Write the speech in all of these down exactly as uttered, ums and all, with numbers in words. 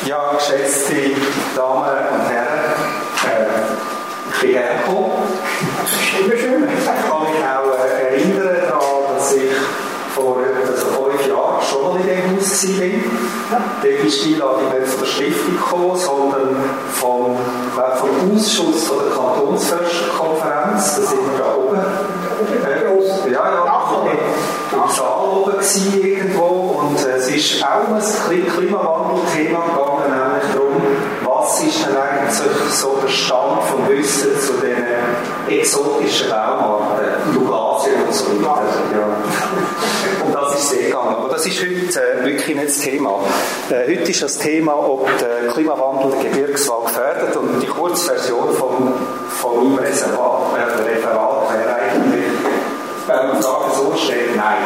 Ja, geschätzte Damen und Herren, äh, ich bin gerne gekommen. Das ist immer schön. Ich kann mich auch äh, erinnern daran, dass ich vor also fünf Jahren schon mal in diesem Haus war. Ja. Dort ist die Einladung nicht von der Stiftung gekommen, sondern vom, vom Ausschuss von der Kantonsfürstenkonferenz. Da sind wir da oben. Äh, ja, ja, im Saal oben gewesen irgendwo. Und äh, es ist auch um ein Klimawandel-Thema gegangen, nämlich darum, was ist denn eigentlich so der Stand vom Wissen zu diesen exotischen Baumarten, Douglasien und so weiter. Ja. Und das ist sehr gegangen. Aber das ist heute äh, wirklich nicht das Thema. Äh, heute ist das Thema, ob der Klimawandel den Gebirgswald gefährdet. Und die Kurzversion von, von meinem Reservat, äh, Referat wäre eigentlich, wenn man die Frage so stellt, nein.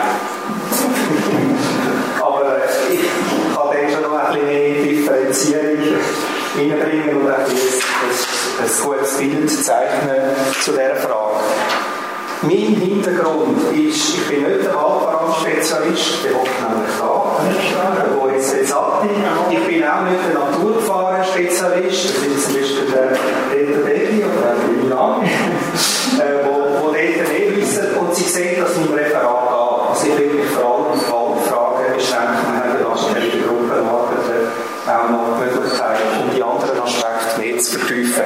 Aber äh, ich kann dann schon noch ein bisschen mehr Differenzierung reinbringen und ein, ein, ein gutes Bild zeichnen zu dieser Frage. Mein Hintergrund ist, ich bin nicht der Waldbrand-Spezialist, der hockt nämlich da, wo jetzt jetzt hat. Ich bin auch nicht der Naturgefahren-Spezialist, das sind zum Beispiel der Peter Begli oder der Julian, äh, wo, wo dort mehr wissen und sie sehen das in meinem Referat an. Also ich will mich vor allem auf Waldfragen beschränken, wir haben ja schon in der Gruppenarbeit auch noch die Möglichkeit, um die anderen Aspekte mehr zu vertiefen.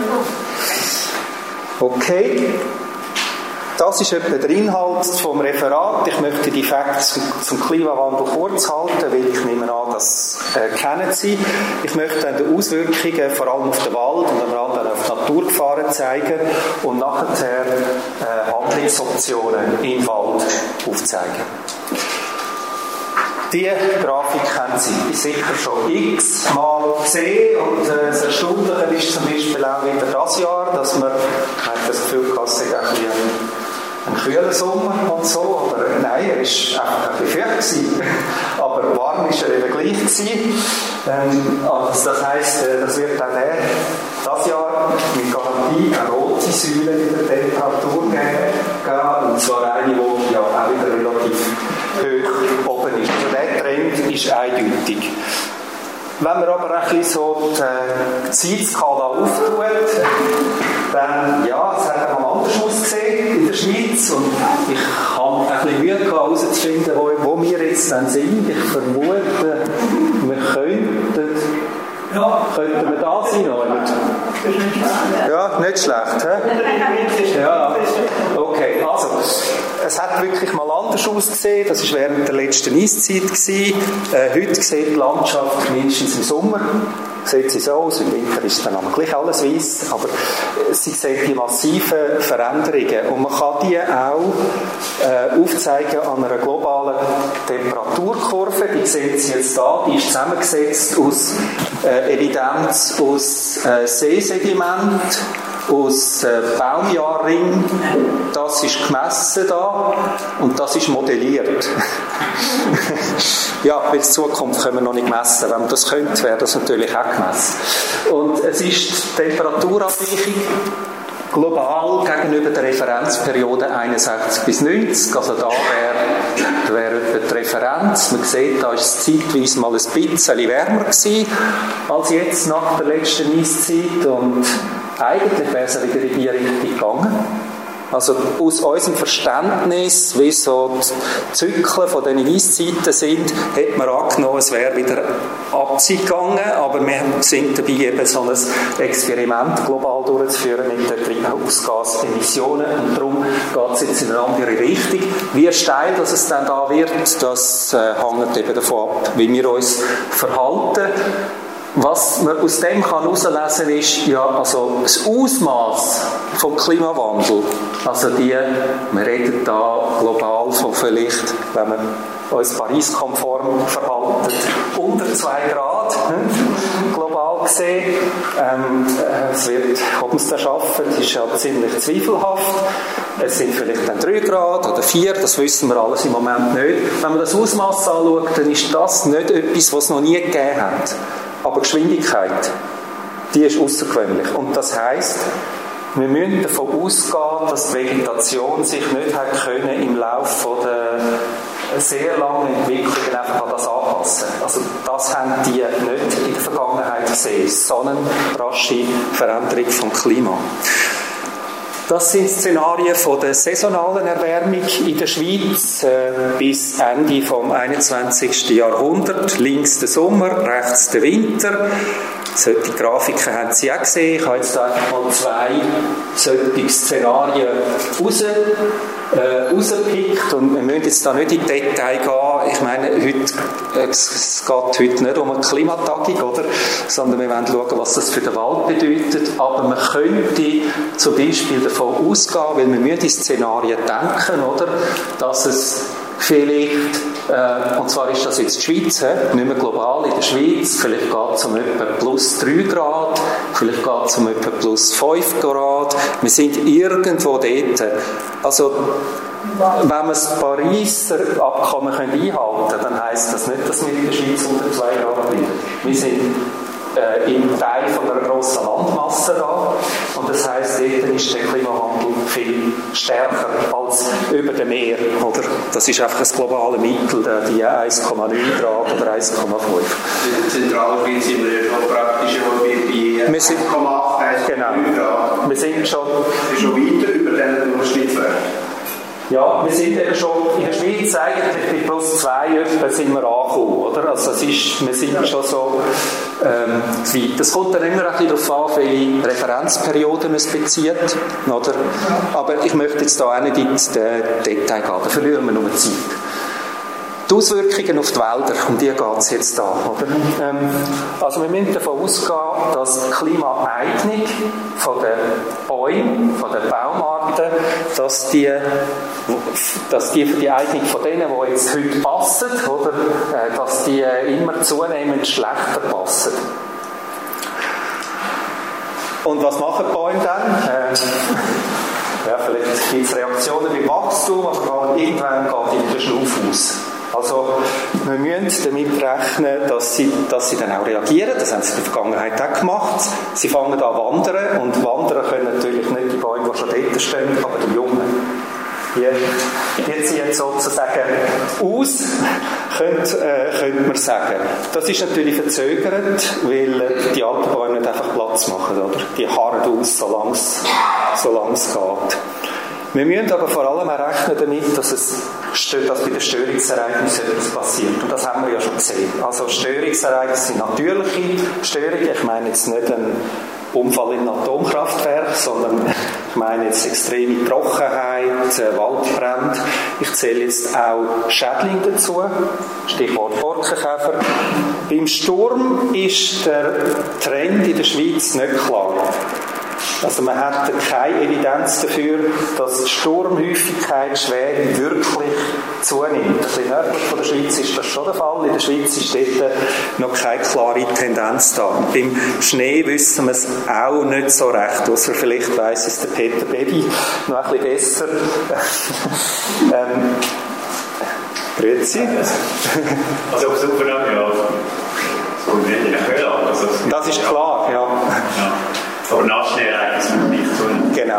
Okay. Das ist etwa der Inhalt vom Referat. Ich möchte die Facts zum Klimawandel kurz halten, weil ich nehme an, das äh, kennen Sie. Ich möchte dann die Auswirkungen vor allem auf den Wald und vor allem auf die Naturgefahren zeigen und nachher äh, Handlungsoptionen im Wald aufzeigen. Die Grafik haben Sie sicher schon x-mal gesehen und äh, das Erstaunliche ist zum Beispiel auch wieder das Jahr, dass man, man hat das Gefühl, dass es ein bisschen ein kühler Sommer und so, aber nein, er war einfach ein bisschen feucht, aber warm war er eben gleich gewesen. Ähm, also das heisst, das wird auch der, das Jahr mit Garantie eine rote Säule in der Temperatur geben, und zwar eine, die ja auch wieder relativ hoch oben ist. Also der Trend ist eindeutig. Wenn man aber ein bisschen so die Zeitskala auftut, dann, ja, es hat einmal anders ausgesehen in der Schweiz und ich habe ein bisschen Mühe gehabt, herauszufinden, wo, wo wir jetzt dann sind. Ich vermute, wir könnten, ja, könnten wir da sein, oder? Ja, nicht schlecht, hä? Ja, okay, also, es hat wirklich mal anders ausgesehen, das war während der letzten Eiszeit gewesen. Äh, heute sieht die Landschaft mindestens im Sommer, sieht sie so aus, im Winter ist dann aber gleich alles weiss, aber sie sieht die massiven Veränderungen und man kann die auch äh, aufzeigen an einer globalen Temperaturkurve, die sehen Sie jetzt da, die ist zusammengesetzt aus äh, Evidenz aus äh, Seesediment, aus äh, Baumjahrring, das ist gemessen da und das ist modelliert. Ja, weil in Zukunft können wir noch nicht messen. Wenn man das könnte, wäre das natürlich auch gemessen. Und es ist die Temperaturabweichung global gegenüber der Referenzperiode einundsechzig bis neunzig. Also da wäre wär etwa die Referenz. Man sieht, da war es zeitweise mal ein bisschen wärmer gewesen als jetzt nach der letzten Eiszeit. Und eigentlich wäre es wieder in die Richtung gegangen. Also aus unserem Verständnis, wie so die Zyklen von diesen Eiszeiten sind, hat man angenommen, es wäre wieder abgegangen, aber wir sind dabei, eben so ein Experiment global durchzuführen mit den Treibhausgasemissionen und darum geht es jetzt in eine andere Richtung. Wie steil dass es dann da wird, das äh, hängt eben davon ab, wie wir uns verhalten. Was man aus dem kann herauslesen ist, ja, also das Ausmaß vom Klimawandel, also die, wir reden da global von vielleicht, wenn man uns Paris-konform verhalten, unter zwei Grad, hm, global gesehen. Ähm, es wird, ob man es da schaffen, das ist ja ziemlich zweifelhaft. Es sind vielleicht dann drei Grad oder vier, das wissen wir alles im Moment nicht. Wenn man das Ausmaß anschaut, dann ist das nicht etwas, was es noch nie gegeben hat. Aber Geschwindigkeit, die ist außergewöhnlich. Und das heisst, wir müssen davon ausgehen, dass die Vegetation sich nicht hat können im Laufe der sehr langen Entwicklungen einfach an das anpassen. Also das haben die nicht in der Vergangenheit sehen. So eine rasche Veränderung vom Klima. Das sind Szenarien von der saisonalen Erwärmung in der Schweiz äh, bis Ende vom einundzwanzigsten Jahrhundert. Links der Sommer, rechts der Winter. Solche Grafiken haben Sie auch gesehen. Ich habe jetzt einfach mal zwei solche Szenarien raus, äh, rausgepickt. Und wir müssen jetzt da nicht in Detail gehen. Ich meine, heute, es geht heute nicht um eine Klimatagung, oder? Sondern wir wollen schauen, was das für den Wald bedeutet. Aber man könnte zum Beispiel davon ausgehen, weil wir müssen in Szenarien denken, oder? Dass es vielleicht, äh, und zwar ist das jetzt die Schweiz, he? Nicht mehr global, in der Schweiz, vielleicht geht es um etwa plus drei Grad, vielleicht geht es um etwa plus fünf Grad, wir sind irgendwo dort. Also, wenn wir das Pariser Abkommen einhalten können, dann heisst das nicht, dass wir in der Schweiz unter zwei Grad bleiben. Wir sind äh, im Teil von einer grossen Landmasse da und das heisst, dort ist der Klimawandel viel stärker als über dem Meer, oder? Das ist einfach das globale Mittel, die eins Komma neun Grad oder eins Komma fünf. In der Zentralschweiz sind wir ja schon praktisch bei eins Komma acht, eins Komma neun Grad. Wir sind schon, schon weiter über den Durchschnittswert. Ja, wir sind eben schon in der Schweiz eigentlich bei plus zwei etwa sind wir angekommen, oder? Also es ist, wir sind schon so ähm, weit. Es kommt dann immer ein bisschen darauf an, welche Referenzperioden man es bezieht, oder? Aber ich möchte jetzt da auch nicht ins Detail gehen, da verlieren wir nur Zeit. Die Auswirkungen auf die Wälder, um die geht es jetzt da, oder? Ähm, also wir müssen davon ausgehen, dass die Klimaeignung von den Bäumen, von den Baumarten, dass die, dass die für die Eignung von denen, die jetzt heute passen, oder, äh, dass die immer zunehmend schlechter passen. Und was machen die Bäume dann? Äh, ja, vielleicht gibt es Reaktionen beim Wachstum, aber irgendwann geht ihnen der Schnuff aus. Also, wir müssen damit rechnen, dass sie, dass sie dann auch reagieren. Das haben sie in der Vergangenheit auch gemacht. Sie fangen an wandern und wandern können natürlich nicht die Bäume, die schon dort stehen, aber die Jungen. Die, die ziehen sozusagen aus, könnte, äh, könnte man sagen. Das ist natürlich verzögert, weil die alten Bäume nicht einfach Platz machen, oder? Die harren aus, solange es, solange es geht. Wir müssen aber vor allem auch rechnen damit, dass, es, dass bei den Störungsereignissen etwas passiert. Und das haben wir ja schon gesehen. Also Störungsereignisse sind natürliche Störungen. Ich meine jetzt nicht einen Unfall in einem Atomkraftwerk, sondern ich meine jetzt extreme Trockenheit, äh, Waldbrände. Ich zähle jetzt auch Schädlinge dazu. Stichwort Borkenkäfer. Beim Sturm ist der Trend in der Schweiz nicht klar. Also man hat keine Evidenz dafür, dass die Sturmhäufigkeit schwer wirklich zunimmt. Ein bisschen nördlich von der Schweiz ist das schon der Fall. In der Schweiz ist dort noch keine klare Tendenz da. Und beim Schnee wissen wir es auch nicht so recht. Ausser vielleicht weiss es der Peter Baby noch ein bisschen besser. ähm, Grüezi. Also auf Super ja. Das ist klar, ja. ja. Aber Nassschneeereignisse sind nicht so. Genau.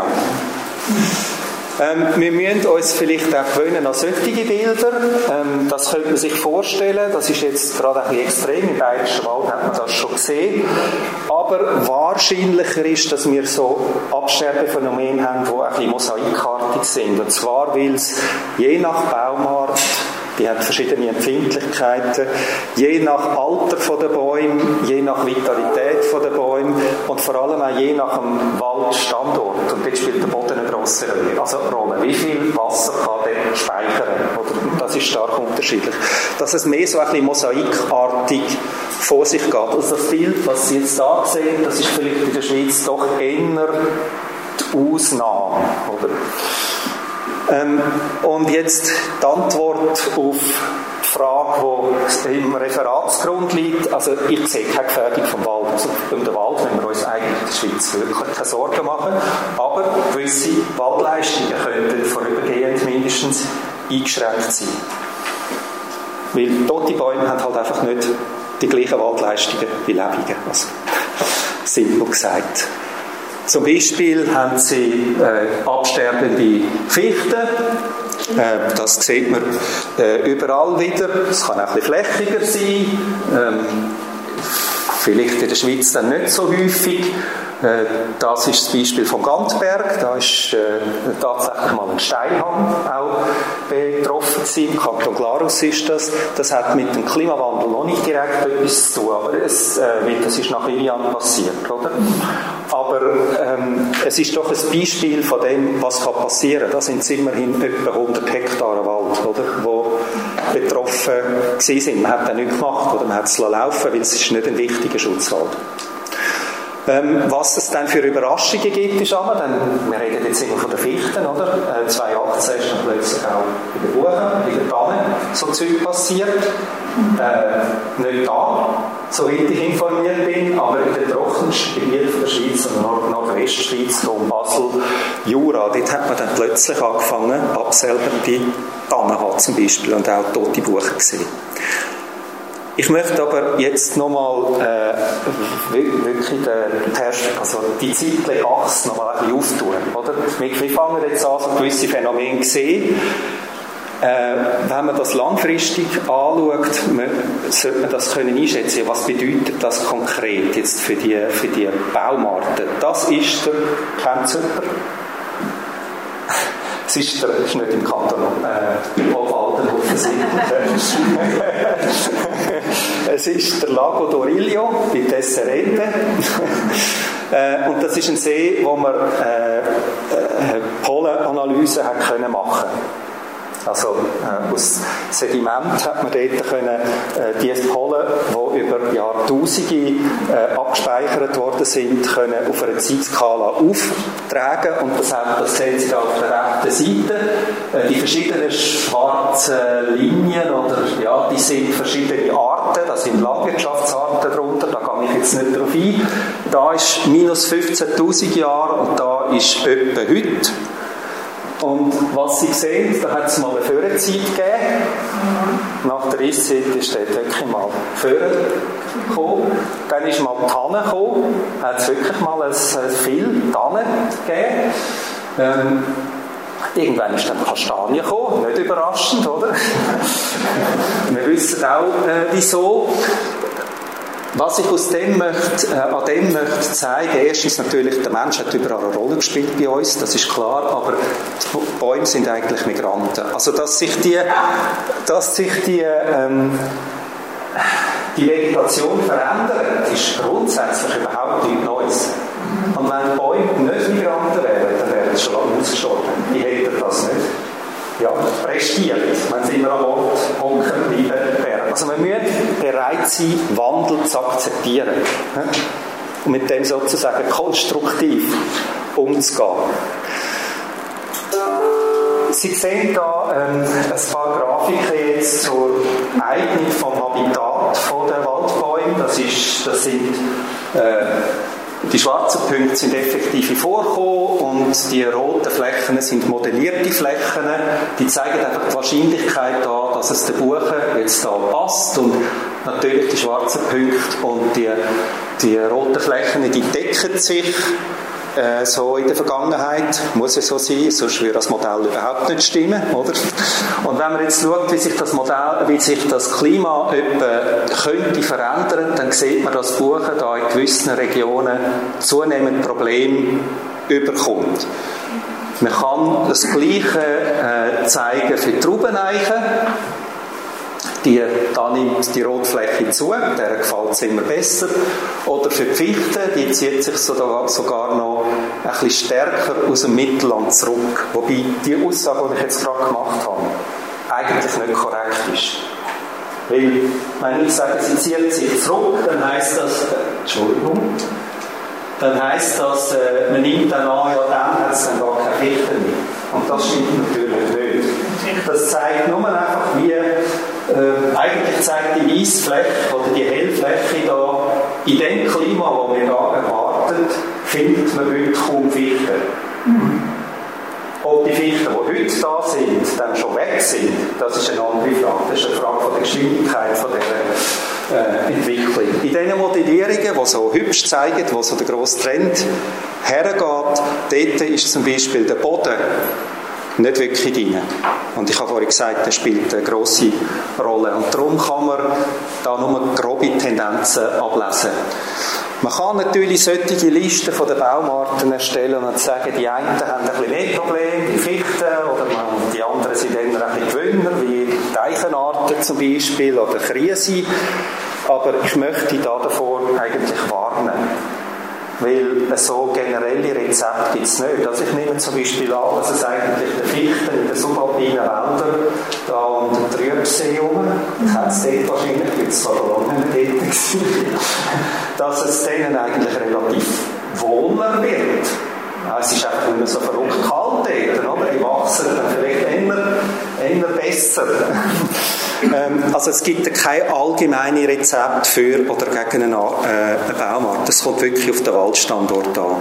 Ähm, wir müssen uns vielleicht auch gewöhnen an solche Bilder. Ähm, das könnte man sich vorstellen. Das ist jetzt gerade ein bisschen extrem. Im Bayerischen Wald hat man das schon gesehen. Aber wahrscheinlicher ist, dass wir so Absterbephänomene haben, die ein bisschen mosaikartig sind. Und zwar, weil es je nach Baumart, die hat verschiedene Empfindlichkeiten, je nach Alter der Bäume, je nach Vitalität der Bäume und vor allem auch je nach dem Waldstandort. Und dort spielt der Boden eine grosse Rolle. Also Rolle. Wie viel Wasser kann der speichern? Oder, das ist stark unterschiedlich. Dass es mehr so ein bisschen mosaikartig vor sich geht. Also das Bild, was Sie jetzt da sehen, das ist vielleicht in der Schweiz doch eher die Ausnahme. Oder? Ähm, und jetzt die Antwort auf die Frage, die im Referatsgrund liegt. Also ich sehe keine Gefährdung vom Wald. Also um den Wald müssen wir uns eigentlich in der Schweiz wirklich keine Sorgen machen. Aber gewisse Waldleistungen könnten vorübergehend mindestens eingeschränkt sein. Weil tote Bäume haben halt einfach nicht die gleichen Waldleistungen wie lebende. Also, simpel gesagt. Zum Beispiel haben sie äh, absterbende Fichten. Äh, das sieht man äh, überall wieder. Es kann auch ein bisschen flächiger sein. Ähm, Vielleicht in der Schweiz dann nicht so häufig. Das ist das Beispiel von Gantberg. Da ist äh, tatsächlich mal ein Steilhang auch betroffen gewesen. Im Kanton Glarus ist das. Das hat mit dem Klimawandel noch nicht direkt etwas zu tun, aber es, äh, das ist nach Ilian passiert, oder? Aber ähm, es ist doch ein Beispiel von dem, was kann passieren. Da sind es immerhin etwa hundert Hektar Wald, oder, wo betroffen gewesen sind. Man hat das nicht gemacht, oder man hat es laufen, weil es ist nicht ein wichtiger Schutzwald. Ähm, was es dann für Überraschungen gibt, ist aber, dann, wir reden jetzt immer von den Fichten, oder? Äh, zweitausendachtzehn ist dann plötzlich auch bei den Buchen, bei den Tannen so Zeug passiert. Äh, nicht da, soweit ich informiert bin, aber in den trockensten Gebieten der Schweiz, und Nord- Nordwestschweiz, um Basel, Jura, dort hat man dann plötzlich angefangen, abselbende Tannen haben zum Beispiel und auch tote Buchen gesehen. Ich möchte aber jetzt nochmal äh, wirklich den, also die zeitliche Achse nochmal ein bisschen auftun. Oder? Wir fangen jetzt an, so gewisse Phänomene zu sehen. Äh, wenn man das langfristig anschaut, man, sollte man das können einschätzen. Was bedeutet das konkret jetzt für die, für die Baumarten? Das ist der, kennt es jemand? Es ist, der, ist nicht im Kanton äh, Obwalden offensichtlich. Es ist der Lago d'Origlio bei Tesserete. äh, und das ist ein See, wo man äh, äh, Pollenanalyse hat können machen. Also äh, aus Sediment hat man dort können, äh, die Pollen, die über Jahrtausende äh, abgespeichert worden sind, können auf einer Zeitskala auftragen. Und das, hat, das sehen Sie da auf der rechten Seite. Äh, die verschiedenen schwarzen Linien, oder, ja, die sind verschiedene Arten. Da sind Landwirtschaftsarten darunter, da gehe ich jetzt nicht drauf ein. Da ist minus fünfzehntausend Jahre und da ist etwa heute. Und was Sie sehen, da hat es mal eine Föhrenzeit gegeben. Nach der Eiszeit ist dort wirklich mal Föhren gekommen. Dann ist mal Tannen gekommen. Da hat es wirklich mal ein, ein viel Tannen gegeben. Ähm, irgendwann ist dann Kastanie gekommen. Nicht überraschend, oder? Wir wissen auch, äh, wieso. Was ich aus dem möchte, äh, an dem möchte zeigen, erstens natürlich, der Mensch hat überall eine Rolle gespielt bei uns, das ist klar, aber die Bäume sind eigentlich Migranten. Also, dass sich die, dass sich die, ähm, die Vegetation verändert, ist grundsätzlich überhaupt nichts Neues. Und wenn Bäume nicht Migranten wären, dann wären sie schon lange ausgestorben. Die hätten das nicht. Ja, prestiert, wenn sie immer am Ort hocken bleiben wären. Also wir müssen bereit sein, Wandel zu akzeptieren. Und mit dem sozusagen konstruktiv umzugehen. Sie sehen da ähm, ein paar Grafiken jetzt zur Eignung vom Habitat der Waldbäume. Das, ist, das sind äh, die schwarzen Punkte sind effektive Vorkommen und die roten Flächen sind modellierte Flächen. Die zeigen einfach die Wahrscheinlichkeit an, dass es der Buche jetzt da passt. Und natürlich die schwarzen Punkte und die, die roten Flächen, die decken sich äh, so in der Vergangenheit. Muss ja so sein, sonst würde das Modell überhaupt nicht stimmen, oder? Und wenn man jetzt schaut, wie sich das Modell, wie sich das Klima etwa könnte verändern, dann sieht man, dass Buche da in gewissen Regionen zunehmend Probleme überkommt. Man kann das Gleiche äh, zeigen für die Traubeneichen. Die, da nimmt die Rotfläche zu, der gefällt es immer besser. Oder für die Fichte, die zieht sich sogar, sogar noch ein bisschen stärker aus dem Mittelland zurück. Wobei die Aussage, die ich jetzt gerade gemacht habe, eigentlich nicht korrekt ist. Weil, wenn ich sage, sie zieht sich zurück, dann heisst das, äh, Entschuldigung, dann heisst das, äh, man nimmt dann an, ja, dann hat es dann gar keine Fichte mehr. Und das stimmt natürlich nicht. Das zeigt nur einfach, wie Äh, eigentlich zeigt die weiße Fläche oder die Hellfläche da, in dem Klima, das wir da erwarten, findet man heute kaum Fichten. Mhm. Ob die Fichten, die heute da sind, dann schon weg sind, das ist eine andere Frage. Das ist eine Frage von der Geschwindigkeit von dieser äh, Entwicklung. In diesen Modellierungen, die so hübsch zeigen, wo so der grosse Trend hergeht, dort ist zum Beispiel der Boden nicht wirklich rein. Und ich habe vorhin gesagt, das spielt eine grosse Rolle. Und darum kann man da nur grobe Tendenzen ablesen. Man kann natürlich solche Listen von den Baumarten erstellen und sagen, die einen haben ein bisschen mehr Probleme, die Fichten, oder die anderen sind eher ein bisschen Gewinner, wie die Eichenarten zum Beispiel, oder Krise. Aber ich möchte da davor eigentlich warnen. Weil so generelle Rezepte gibt es nicht. Also ich nehme zum Beispiel an, dass es eigentlich den Fichten in den subalpinen Wäldern da um den Trübsee herum, das hat es dort wahrscheinlich, weil es zwar lange nicht mehr dort war, dass es denen eigentlich relativ wohler wird. Es ist einfach nicht mehr so verrückt kalt dort, oder? Die wachsen dann vielleicht eher, eher besser. ähm, also es gibt kein allgemeines Rezept für oder gegen eine, äh, eine Baumart. Das kommt wirklich auf den Waldstandort an.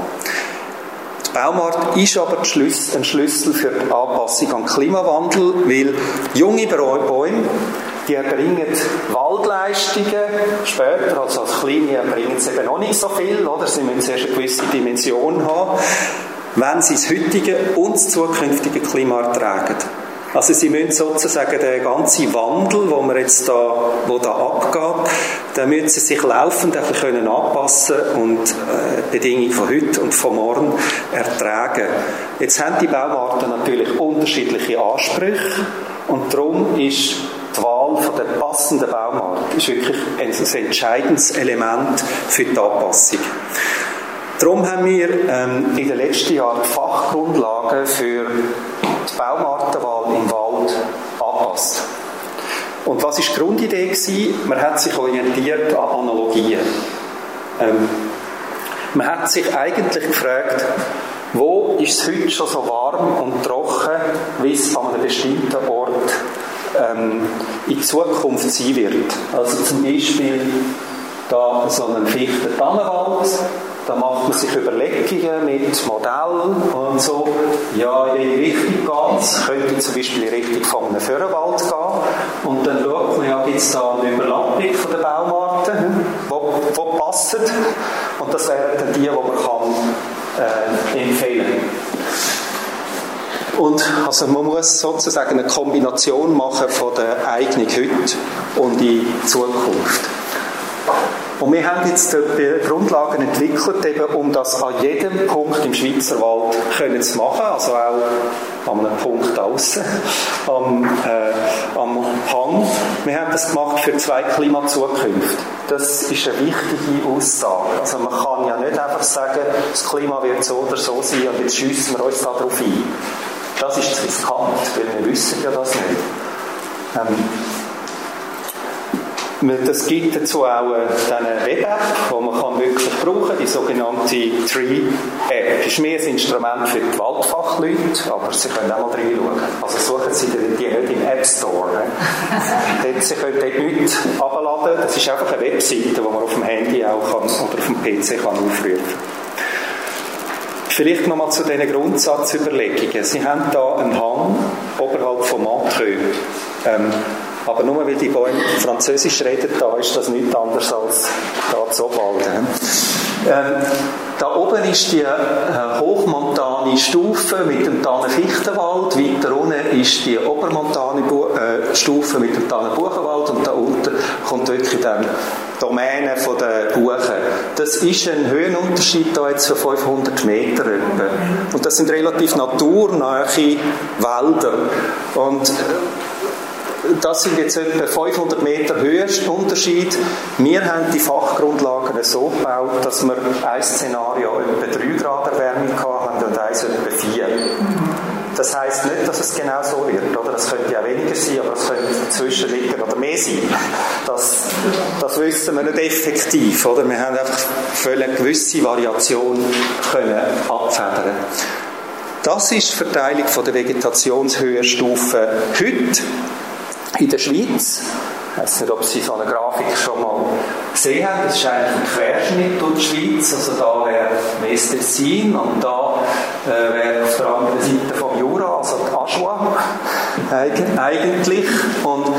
Die Baumart ist aber ein Schlüssel für die Anpassung an den Klimawandel, weil junge Bäume, die erbringen Waldleistungen später, also als Kleine erbringen sie eben noch nicht so viel, oder? Sie müssen zuerst eine gewisse Dimension haben, wenn sie das heutige und das zukünftige Klima ertragen. Also sie müssen sozusagen den ganzen Wandel, wo man jetzt da, wo da abgeht, da müssen sie sich laufend einfach können anpassen und äh, die Bedingungen von heute und von morgen ertragen. Jetzt haben die Baumarten natürlich unterschiedliche Ansprüche und darum ist die Wahl von der passenden Baumart ist wirklich ein entscheidendes Element für die Anpassung. Darum haben wir ähm, in den letzten Jahren Fachgrundlagen für die Baumartenwahl im Wald angepasst. Und was war die Grundidee gewesen? Man hat sich orientiert an Analogien. Ähm, man hat sich eigentlich gefragt, wo ist es heute schon so warm und trocken, wie es an einem bestimmten Ort ähm, in Zukunft sein wird. Also zum Beispiel da so einen Fichten-Tannenwald, da macht man sich Überlegungen mit Modellen und so. Ja, in welche Richtung geht es? Könnte zum Beispiel in Richtung von einem Föhrenwald gehen. Und dann schaut man, ja, gibt es da eine Überlappung von den Baumarten, die passen. Und das wären dann die, die man kann, äh, empfehlen kann. Und also man muss sozusagen eine Kombination machen von der Eignung heute und in Zukunft. Und wir haben jetzt die Grundlagen entwickelt, eben, um das an jedem Punkt im Schweizer Wald können zu machen, also auch an einem Punkt aussen, am, äh, am Hang. Wir haben das gemacht für zwei Klimazukünfte. Das ist eine wichtige Aussage. Also man kann ja nicht einfach sagen, das Klima wird so oder so sein und jetzt schiessen wir uns da drauf ein. Das ist riskant, weil wir wissen ja das nicht. Ähm, Das gibt dazu auch eine Web-App, die man kann wirklich brauchen kann, die sogenannte Tree-App. Das ist mehr ein Instrument für die Waldfachleute, aber Sie können auch mal reinschauen. Also suchen Sie die nicht im App Store. Ne? Sie können dort nichts abladen. Das ist einfach eine Webseite, die man auf dem Handy auch kann, oder auf dem P C kann aufrufen kann. Vielleicht nochmal zu diesen Grundsatzüberlegungen. Sie haben hier einen Hang oberhalb von Montreux. Ähm, aber nur weil die Bäume Französisch reden, da ist das nichts anderes als da zu Obwald. Ähm, da oben ist die äh, hochmontane Stufe mit dem Tannenfichtenwald, weiter unten ist die obermontane Bu- äh, Stufe mit dem Tannenbuchenwald und da unten kommt wirklich dann die Domäne von der Buchen. Das ist ein Höhenunterschied da jetzt von fünfhundert Meter etwa. Und das sind relativ naturnahe Wälder. Und äh, das sind jetzt etwa fünfhundert Meter Höhenunterschied. Wir haben die Fachgrundlagen so gebaut, dass wir ein Szenario etwa drei Grad Erwärmung haben und eins etwa vier. Das heisst nicht, dass es genau so wird. Oder? Das könnte ja weniger sein, aber es könnte dazwischen liegen oder mehr sein. Das, das wissen wir nicht effektiv. Oder? Wir haben einfach völlig eine gewisse Variation können abfedern. Das ist die Verteilung der Vegetationshöhenstufen heute in der Schweiz. Ich weiss nicht, ob Sie so eine Grafik schon mal gesehen haben. Das ist eigentlich ein Querschnitt durch die Schweiz. Also da wäre Westtessin und da äh, wäre auf der anderen Seite vom Jura, also die Ajoie eigentlich. Und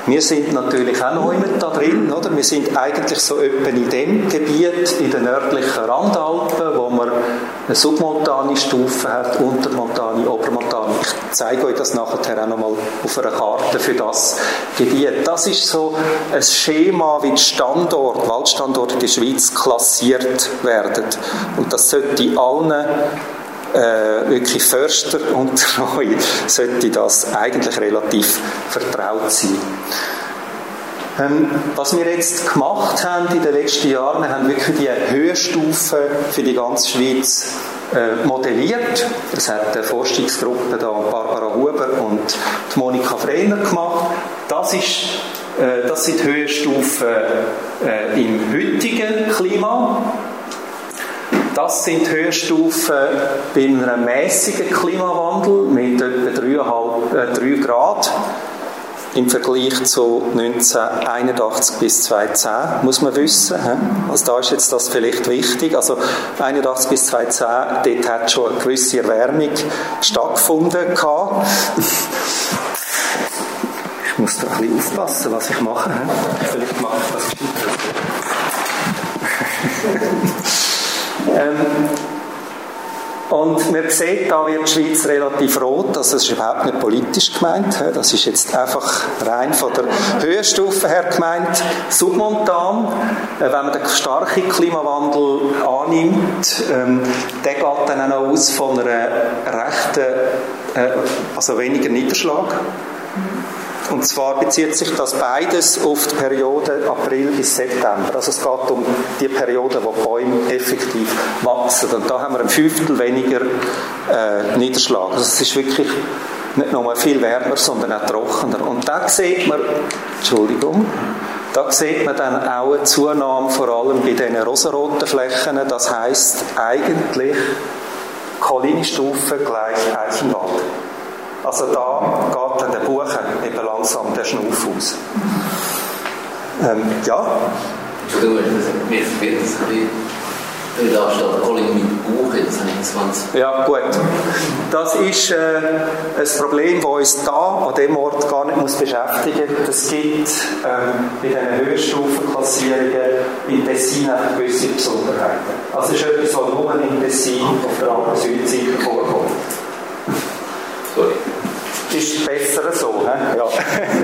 Wir sind natürlich auch noch immer da drin, oder? Wir sind eigentlich so etwa in dem Gebiet, in den nördlichen Randalpen, wo man eine submontane Stufe hat, untermontane, obermontane. Ich zeige euch das nachher auch nochmal auf einer Karte für das Gebiet. Das ist so ein Schema, wie die Standorte, Waldstandorte in der Schweiz klassiert werden. Und das sollte allen Äh, wirklich Förster und Treue sollte das eigentlich relativ vertraut sein. Ähm, was wir jetzt gemacht haben in den letzten Jahren, wir haben wirklich die Höhenstufen für die ganze Schweiz äh, modelliert. Das hat die Forschungsgruppe da, Barbara Huber und die Monika Frehner gemacht. Das ist äh, das sind Höhenstufen äh, im heutigen Klima. Das sind Höhenstufen bei einem mäßigen Klimawandel mit etwa drei Grad im Vergleich zu neunzehnhunderteinundachtzig bis zweitausendzehn, muss man wissen. Also da ist jetzt das vielleicht wichtig. Also einundachtzig bis zweitausendzehn, dort hat schon eine gewisse Erwärmung stattgefunden. Ich muss da ein bisschen aufpassen, was ich mache. Vielleicht mache ich das Ähm, und man sieht, da wird die Schweiz relativ rot, also das ist überhaupt nicht politisch gemeint, das ist jetzt einfach rein von der Höhenstufe her gemeint, submontan. Wenn man den starken Klimawandel annimmt, ähm, der geht dann auch noch aus von einer rechten, äh, also weniger Niederschlag. Und zwar bezieht sich das beides auf die Periode April bis September. Also es geht um die Periode, wo Bäume effektiv wachsen. Und da haben wir ein Fünftel weniger äh, Niederschlag. Also es ist wirklich nicht nur viel wärmer, sondern auch trockener. Und da sieht man, Entschuldigung, da sieht man dann auch eine Zunahme, vor allem bei diesen rosaroten Flächen. Das heisst eigentlich Collini-Stufe gleich Eichenwald. Also da geht dann der Buchen eben langsam der Schnuff aus. Ähm, ja? Entschuldigung, mir fehlt das ein bisschen. Da steht Collini mit Buchen, das habe ich zwanzig. Ja, gut. Das ist äh, ein Problem, das uns da an diesem Ort gar nicht muss beschäftigen muss. Es gibt ähm, bei diesen Höhenstufenklassierungen in Tessin eine gewisse Besonderheiten. Also es ist etwas, was nur in Tessin auf der anderen Südseite vorkommt. Sorry. Ist besser so, he? Ja.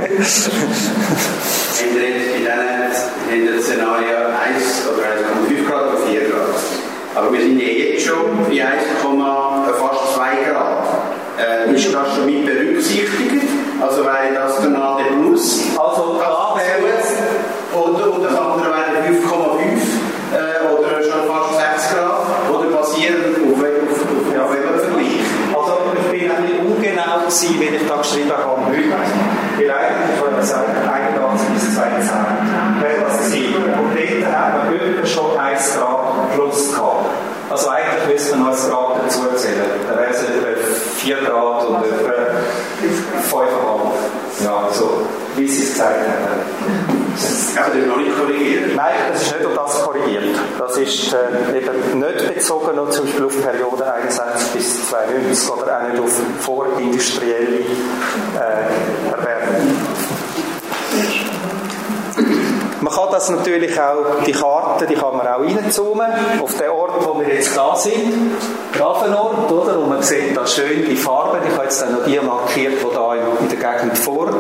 In den Szenarien eins oder eins Komma fünf Grad oder vier Grad. Aber wir sind ja jetzt schon bei eins, fast zwei Grad. Äh, ist das schon mit berücksichtigt? Also wäre das dann A D plus? Also da wäre es. Oder, oder das andere wäre fünf Komma fünf äh, oder schon fast sechs Grad? Oder basierend auf, auf, auf, ja. auf welchem Vergleich? Also ich bin ein bisschen ungenau gewesen, wenn ich da geschrieben habe, heute. Weil eigentlich würde man sagen, einundachtzig bis zweitausendzehn wäre das Ziel. Und dort haben wir etwa schon eins Grad plus gehabt. Also eigentlich müsste man noch ein Grad dazu zählen. Dann wäre es etwa vier Grad und etwa fünf Komma fünf. Ja, so wie sie es gezeigt haben. Aber das ist noch nicht korrigiert? Nein, das ist nicht auf das korrigiert. Das ist äh, eben nicht bezogen nur zum Beispiel auf die Periode einundsechzig bis zweiundneunzig oder auch nicht auf vorindustrielle äh, Erwärmung. Man kann das natürlich auch, die Karte, die kann man auch reinzoomen, auf den Ort, wo wir jetzt da sind, Grafenort, oder? Und man sieht da schön die Farben, ich habe jetzt dann noch die markiert, die da in der Gegend vorkommen.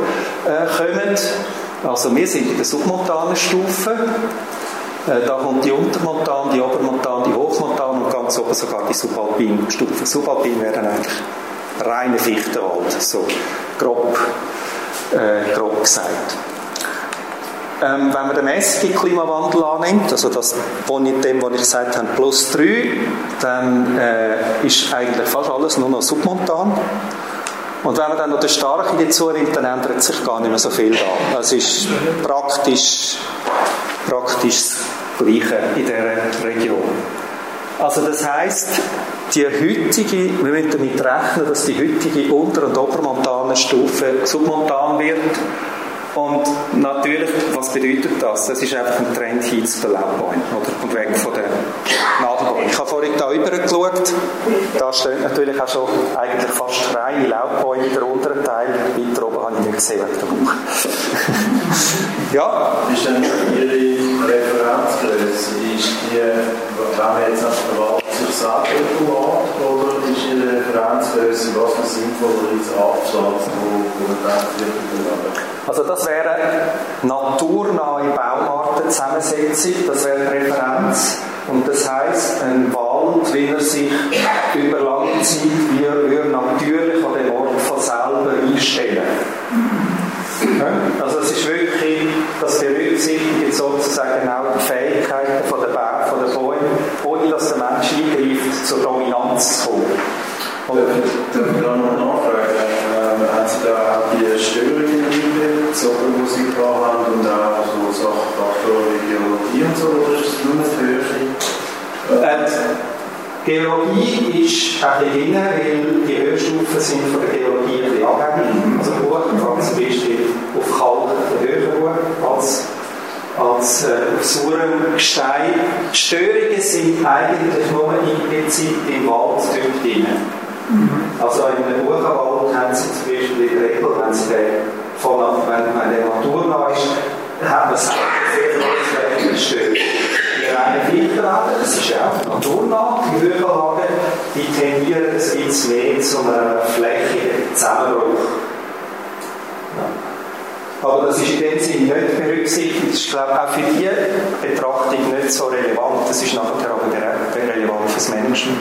Also wir sind in der submontanen Stufe, da kommt die Untermontan, die Obermontan, die Hochmontan und ganz oben sogar die subalpine Stufe. Subalpin wäre dann eigentlich reiner Fichtenwald, so grob, äh, grob gesagt. Ähm, wenn man den mäßigen Klimawandel annimmt, also das, von dem, was ich gesagt habe, plus drei, dann äh, ist eigentlich fast alles nur noch submontan. Und wenn man dann noch den Starken dazu nimmt, dann ändert sich gar nicht mehr so viel da. Es ist praktisch, praktisch das Gleiche in dieser Region. Also das heisst, die heutige, wir müssen damit rechnen, dass die heutige Unter- und Obermontane Stufe submontan wird. Und natürlich, was bedeutet das? Das ist einfach ein Trend hin zu den Laubbäumen, oder? Und weg von den Nadelbäumen. Ich habe vorhin da über geschaut. Da stehen natürlich auch schon eigentlich fast reine Laubbäume in der unteren Teil. Weiter oben habe ich nicht gesehen wegen der Woche. Ja? Ist denn Ihre Referenzgröße, ist die, wenn man jetzt nach der Wahl sich sagt, oder ist Ihre Referenzgröße, was man sinnvollerweise abschätzt, wo, wo man denkt, wird? Also das wäre naturnahe Baumartenzusammensetzung, das wäre die Referenz. Und das heisst, ein Wald, wie er sich über lange Zeit wie er natürlich an den Ort von selber einstellen. Ja? Also es ist wirklich, das berücksichtigt sozusagen auch die Fähigkeiten von der, ba- von der Bäume, ohne dass der Mensch eingreift, zur Dominanz zu kommen. Darf ich da noch nachfragen? Ähm, haben Sie da auch die Störungen einbezogen, die Sie da haben, und auch so Sachen, Faktoren wie Geologie und so, oder ist das nur eine Höhe? Äh, Geologie ist auch ein bisschen drin, weil die Höhenstufen sind von der Geologie ein bisschen abhängig. Also Buch kann zum Beispiel auf Kalk höher ruhen als, als äh, auf saurem Gestein. Die Störungen sind eigentlich nur implizit im Waldtyp drin. Also in einem Buchenwald haben sie zum Beispiel in der Regel, wenn, sie den von, wenn, wenn der naturnah ist, hat man sehr große Störungen. Die reinen Fichtenwälder, das ist ja auch naturnah, die Hügellagen, die tendieren ein bisschen mehr zu einem flächigen Zusammenbruch. Ja. Aber das ist in dem Sinne nicht berücksichtigt. Das ist, glaube ich, auch für diese Betrachtung nicht so relevant. Das ist nachher aber relevant für das Management.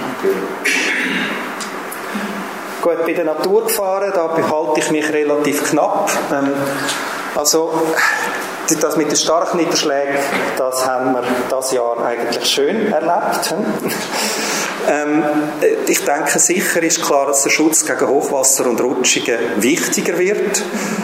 Gut, bei den Naturgefahren, da behalte ich mich relativ knapp. Ähm, also, das mit den starken Niederschlägen, das haben wir dieses Jahr eigentlich schön erlebt. ähm, ich denke, sicher ist klar, dass der Schutz gegen Hochwasser und Rutschungen wichtiger wird.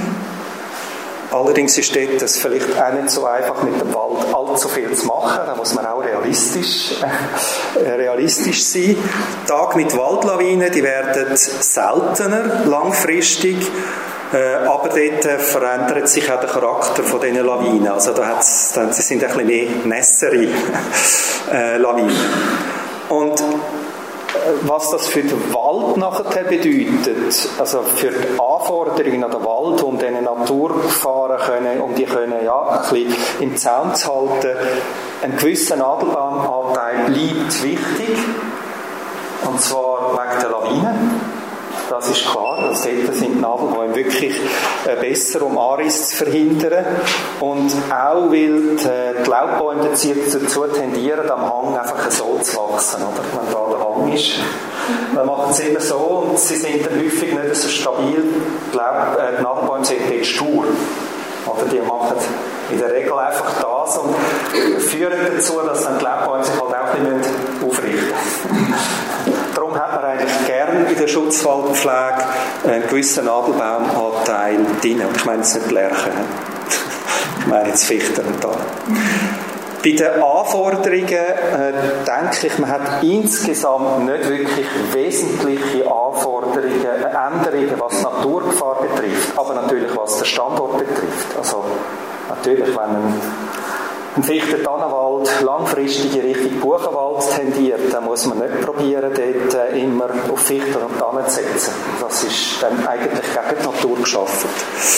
Allerdings ist dort das vielleicht auch nicht so einfach, mit dem Wald allzu viel zu machen. Da muss man auch realistisch, äh, realistisch sein. Tage mit Waldlawinen, die werden seltener langfristig. Äh, aber dort verändert sich auch der Charakter von diesen Lawinen. Also da hat's, dann, sie sind ein bisschen mehr nässere äh, Lawinen. Und was das für den Wald nachher bedeutet, also für die Anforderungen an den Wald, um diese Naturgefahren können, um die können, ja, ein bisschen im Zaun zu halten, ein gewisser Nadelbaumanteil bleibt wichtig, und zwar wegen der Lawinen. Das ist klar, dass dort sind Nadelbäume wirklich besser, um Anriss zu verhindern. Und auch, weil die Laubbäume dazu tendieren, am Hang einfach so zu wachsen. Oder? Wenn da der Hang ist, dann machen sie es immer so, und sie sind dann häufig nicht so stabil. Die, Laub, äh, die Nadelbäume sind dort stur. Oder die machen in der Regel einfach das und führen dazu, dass dann die Laubbäume sich halt auch nicht aufrichten müssen. Darum hat man eigentlich gern in der Schutzwaldpflege einen gewissen Nadelbaumanteil drin. Ich meine jetzt nicht die Lärchen. Ich meine jetzt Fichten und da. Bei den Anforderungen äh, denke ich, man hat insgesamt nicht wirklich wesentliche Anforderungen, Änderungen, was Naturgefahr betrifft, aber natürlich was den Standort betrifft. Also natürlich, wenn ein ein Fichten-Tannenwald langfristig in Richtung Buchenwald tendiert, dann muss man nicht probieren, dort äh, immer auf Fichten und Tannen zu setzen. Das ist dann eigentlich gegen die Natur geschaffen.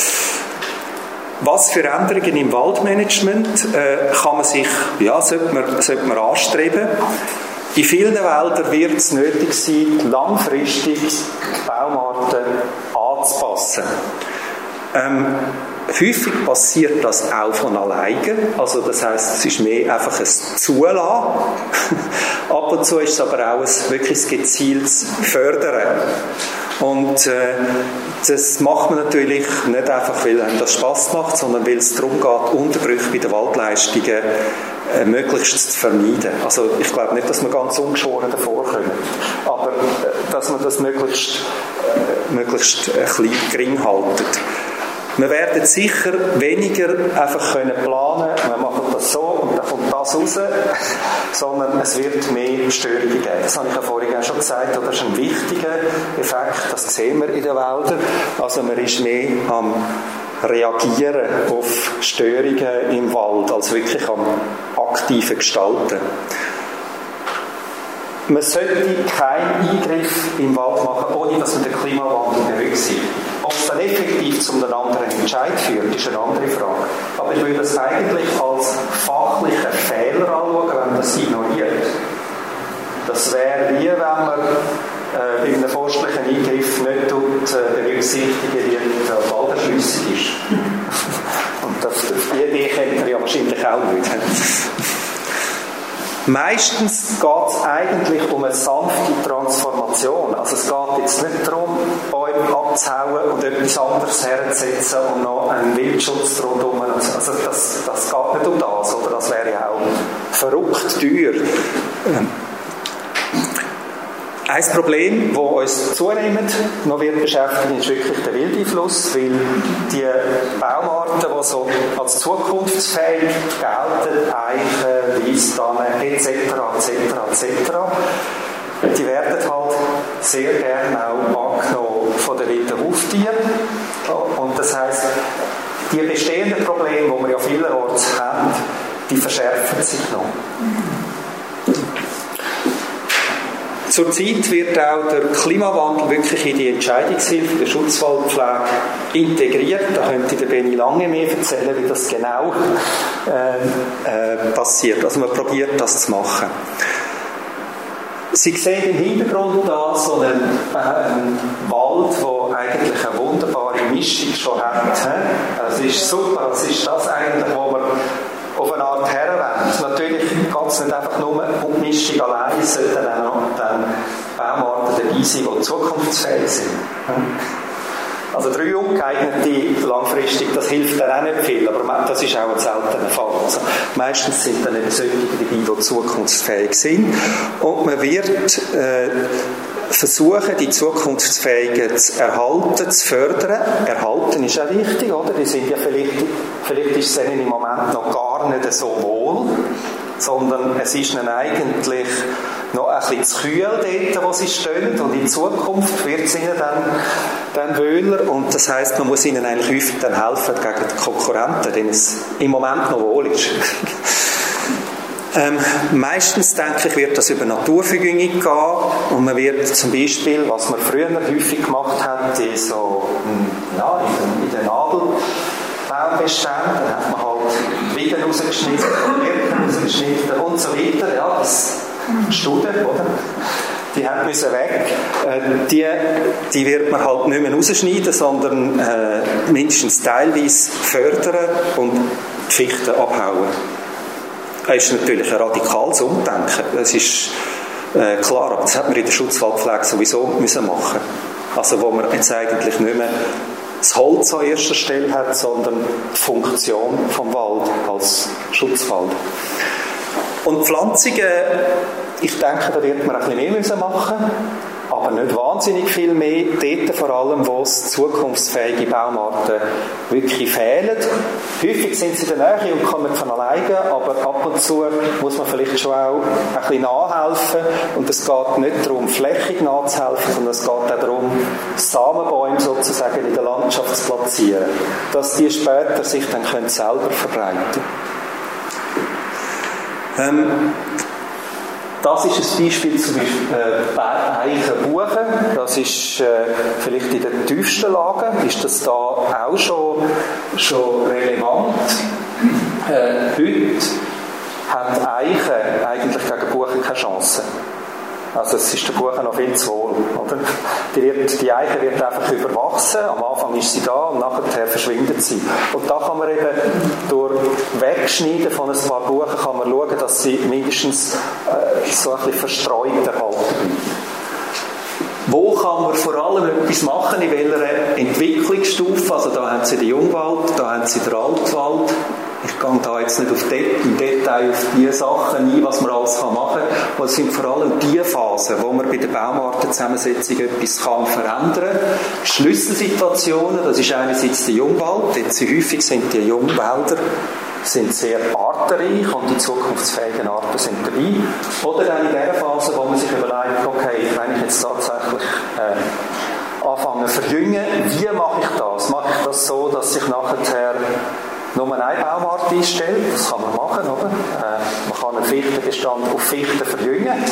Was für Änderungen im Waldmanagement äh, kann man sich, ja, sollte man, sollte man anstreben? In vielen Wäldern wird es nötig sein, langfristig die Baumarten anzupassen. Ähm, Häufig passiert das auch von alleine, also das heisst, es ist mehr einfach ein Zulassen. Ab und zu ist es aber auch ein wirklich gezieltes Fördern. Und äh, das macht man natürlich nicht einfach, weil einem das Spass macht, sondern weil es darum geht, Unterbrüche bei den Waldleistungen äh, möglichst zu vermeiden. Also ich glaube nicht, dass wir ganz ungeschoren davor kommen, aber äh, dass man das möglichst, äh, möglichst äh, klein, gering haltet. Wir werden sicher weniger einfach können planen, wir machen das so und dann kommt das raus, sondern es wird mehr Störungen geben. Das habe ich ja vorhin auch schon gesagt, das ist ein wichtiger Effekt, das sehen wir in den Wäldern. Also man ist mehr am Reagieren auf Störungen im Wald, als wirklich am aktiven Gestalten. man sollte keinen Eingriff im Wald machen, ohne dass man den Klimawandel berücksichtigt. Ob es dann effektiv zu einem anderen Entscheid führt, ist eine andere Frage. Aber ich würde es eigentlich als fachlichen Fehler anschauen, wenn man das ignoriert. Das wäre wie, wenn man äh, bei einem forstlichen Eingriff nicht tut, äh, berücksichtigen, wie der Wald erschliessig ist. Und das, die Idee kennt ihr ja wahrscheinlich auch nicht. Meistens geht es eigentlich um eine sanfte Transformation. Also es geht jetzt nicht darum, Bäume abzuhauen und etwas anderes herzusetzen und noch einen Wildschutz rundherum. Also das, das geht nicht um das, oder? Das wäre ja auch verrückt teuer. Ein Problem, das uns zunehmend noch wird beschäftigen, ist wirklich der Wildeinfluss, weil die Baumarten, die so als zukunftsfähig gelten, Eichen, Weisstannen et cetera et cetera et cetera, die werden halt sehr gerne auch angenommen von den wilden Huftieren. Und das heisst, die bestehenden Probleme, die wir ja vielerorts haben, die verschärfen sich noch. Zurzeit wird auch der Klimawandel wirklich in die Entscheidungshilfe der Schutzwaldpflege integriert. Da könnte der Benny Lange mehr erzählen, wie das genau äh, äh, passiert. Also man probiert das zu machen. Sie sehen im Hintergrund da so einen, äh, einen Wald, der eigentlich eine wunderbare Mischung schon hat. Es ist super, es ist das eigentlich, wo man auf eine Art herwendet. Natürlich geht es nicht einfach nur um die Mischung allein, es sollten dann auch dann Baumarten dabei sein, die zukunftsfähig sind. Also drei ungeeignete langfristig, das hilft dann auch nicht viel, aber das ist auch ein seltener Fall. Also meistens sind dann eben solche dabei, die zukunftsfähig sind. Und man wird äh, versuchen, die Zukunftsfähigen zu erhalten, zu fördern. Erhalten ist auch wichtig, oder? Die sind ja vielleicht, vielleicht ist es ihnen im Moment noch gar nicht so wohl, sondern es ist ihnen eigentlich noch ein bisschen zu kühl dort, wo sie stehen, und in Zukunft wird es ihnen dann, dann wöhler, und das heisst, man muss ihnen eigentlich häufig dann helfen gegen die Konkurrenten, denen es im Moment noch wohl ist. Ähm, meistens, denke ich, wird das über Naturverjüngung gehen, und man wird zum Beispiel, was man früher häufig gemacht hat, in, so, ja, in, in den Nadelbaumbeständen, dann hat man halt Wieden rausgeschnitten, Birken rausgeschnitten und so weiter, ja, das Studien, oder? Die hat müssen weg. Äh, die, die wird man halt nicht mehr rausschneiden, sondern äh, mindestens teilweise fördern und die Fichten abhauen. Das ist natürlich ein radikales Umdenken. Das ist äh, klar, aber das hat man in der Schutzwaldpflege sowieso müssen machen. Also wo man jetzt eigentlich nicht mehr das Holz an erster Stelle hat, sondern die Funktion vom Wald als Schutzwald. Und Pflanzungen, ich denke, da wird man ein bisschen mehr müssen machen, aber nicht wahnsinnig viel mehr. Dort vor allem, wo es zukunftsfähige Baumarten wirklich fehlen. Häufig sind sie in der Nähe und kommen von alleine, aber ab und zu muss man vielleicht schon auch ein bisschen nachhelfen. Und es geht nicht darum, flächig nachzuhelfen, sondern es geht auch darum, Samenbäume sozusagen in der Landschaft zu platzieren, dass die später sich dann können selber verbreiten können. Ähm, Das ist ein Beispiel zum Beispiel äh, Eichen-Buchen. Das ist äh, vielleicht in den tiefsten Lagen, ist das da auch schon, schon relevant. Äh, heute hat Eichen eigentlich gegen Buchen keine Chance. Also es ist der Buche noch viel zu wohl. Oder? Die, wird, die Eiche wird einfach überwachsen, am Anfang ist sie da und nachher verschwindet sie. Und da kann man eben durch Wegschneiden von ein paar Buchen kann man schauen, dass sie mindestens äh, so ein bisschen verstreut erhalten bleiben. Wo kann man vor allem etwas machen, in welcher Entwicklungsstufe? Also da haben Sie den Jungwald, da haben Sie den Altwald. Ich gehe da jetzt nicht auf det- im Detail auf die Sachen ein, was man alles machen kann, aber es sind vor allem die Phasen, wo man bei der Baumartenzusammensetzung etwas kann verändern kann. Schlüsselsituationen, das ist einerseits der Jungwald, jetzt häufig sind die Jungwälder sind sehr artenreich und die zukunftsfähigen Arten sind dabei. Oder dann in der Phase, wo man sich überlegt, okay, wenn ich jetzt tatsächlich äh, anfange zu verjüngen, wie mache ich das? Mache ich das so, dass ich nachher nur eine Baumart einstellt? Das kann man machen, oder? Äh, man kann einen Fichtenbestand auf Fichten verjüngen.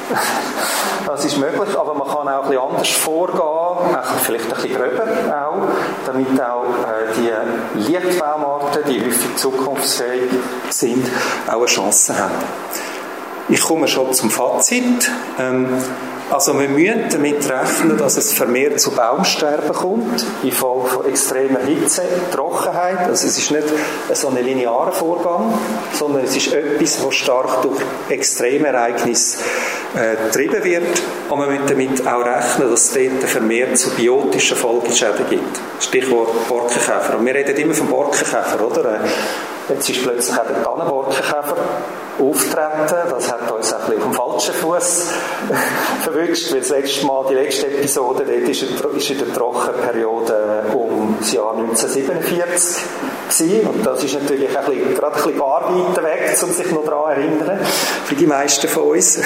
Das ist möglich, aber man kann auch ein bisschen anders vorgehen, vielleicht ein bisschen gröber auch, damit auch äh, die Lichtbaumarten, die häufig zukunftsfähig sind, auch eine Chance haben. Ich komme schon zum Fazit. Ähm, also wir müssen damit rechnen, dass es vermehrt zu Baumsterben kommt, infolge von extremer Hitze, Trockenheit. Also es ist nicht so ein linearer Vorgang, sondern es ist etwas, was stark durch Extremereignisse äh, getrieben wird. Und wir müssen damit auch rechnen, dass es dort vermehrt zu biotischen Folgeschäden gibt. Stichwort Borkenkäfer. Und wir reden immer vom Borkenkäfer, oder? Jetzt ist plötzlich auch der Tannenborkenkäfer auftreten. Das hat uns ein bisschen auf dem falschen Fuß verwünscht, weil das letzte Mal, die letzte Episode, dort ist in der Trockenperiode um das Jahr neunzehnhundertsiebenundvierzig gewesen. Und das ist natürlich ein bisschen, gerade ein bisschen gar weiter weg, um sich noch daran zu erinnern, für die meisten von uns.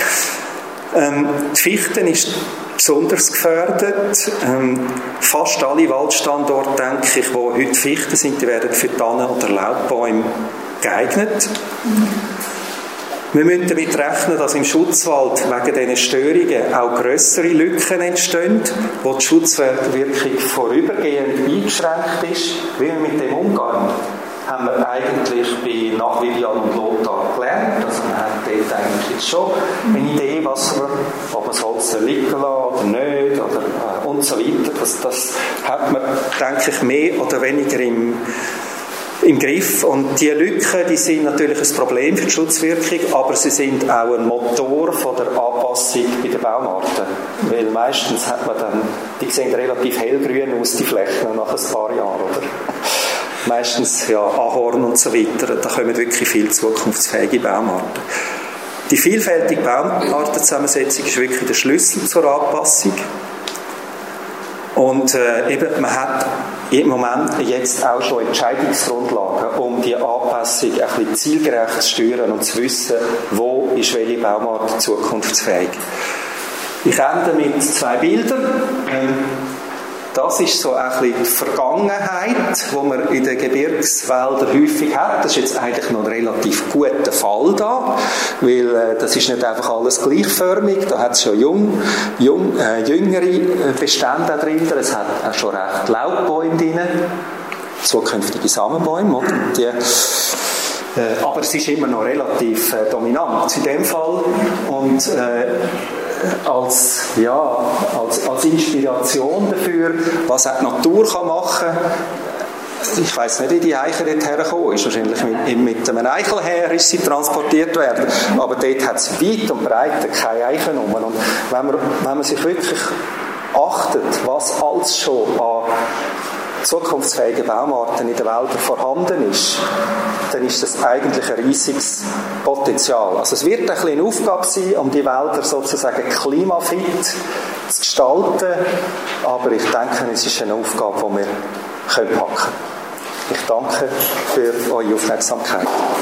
Ähm, die Fichten ist besonders gefährdet. Ähm, fast alle Waldstandorte, denke ich, wo heute Fichten sind, die werden für Tannen oder Laubbäume geeignet. Wir müssen damit rechnen, dass im Schutzwald wegen diesen Störungen auch grössere Lücken entstehen, wo die Schutzwirkung vorübergehend eingeschränkt ist. Wie wir mit dem umgehen, haben wir eigentlich bei nach Vivian und Lothar gelernt. Also man hat dort eigentlich jetzt schon eine Idee, was man, ob man das Holz liegen lassen oder nicht oder, äh, und so weiter. Das, das hat man, denke ich, mehr oder weniger im im Griff. Und diese Lücken, die sind natürlich ein Problem für die Schutzwirkung, aber sie sind auch ein Motor von der Anpassung bei den Baumarten. Weil meistens hat man dann, die sehen relativ hellgrün aus, die Flächen, nach ein paar Jahren, oder? Meistens, ja, Ahorn und so weiter, da kommen wirklich viel zukunftsfähige Baumarten. Die vielfältige Baumartenzusammensetzung ist wirklich der Schlüssel zur Anpassung. Und äh, eben, man hat im Moment jetzt auch schon Entscheidungsgrundlagen, um die Anpassung ein bisschen zielgerecht zu steuern und zu wissen, wo ist welche Baumart zukunftsfähig. Ich ende mit zwei Bildern. Das ist so ein bisschen die Vergangenheit, die man in den Gebirgswäldern häufig hat. Das ist jetzt eigentlich noch ein relativ guter Fall da, weil äh, das ist nicht einfach alles gleichförmig. Da hat es schon jung, jung, äh, jüngere Bestände drin. Es hat auch schon recht Laubbäume drin, zukünftige Samenbäume. Oder? Die, äh, aber es ist immer noch relativ äh, dominant in dem Fall. Und äh, als, ja, als, als Inspiration dafür, was auch die Natur kann machen kann. Ich weiss nicht, wie die Eiche dort hergekommen ist. Wahrscheinlich mit, mit einem Eichelherr ist sie transportiert worden. Aber dort hat es weit und breit keine Eichen rum. Und wenn man, wenn man sich wirklich achtet, was alles schon an zukunftsfähigen Baumarten in den Wäldern vorhanden ist, dann ist das eigentlich ein riesiges Potenzial. Also es wird ein bisschen eine Aufgabe sein, um die Wälder sozusagen klimafit zu gestalten, aber ich denke, es ist eine Aufgabe, die wir können packen können. Ich danke für eure Aufmerksamkeit.